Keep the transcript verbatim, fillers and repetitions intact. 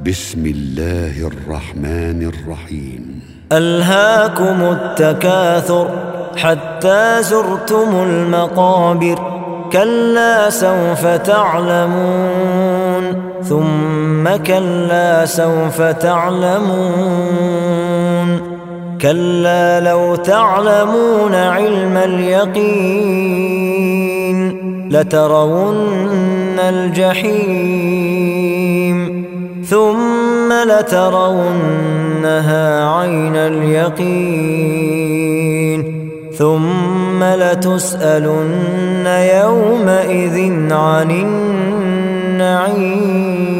بسم الله الرحمن الرحيم. ألهاكم التكاثر حتى زرتم المقابر، كلا سوف تعلمون ثم كلا سوف تعلمون، كلا لو تعلمون علم اليقين لترون الجحيم ثم لترونها عين اليقين ثم لتسألن يومئذ عن النعيم.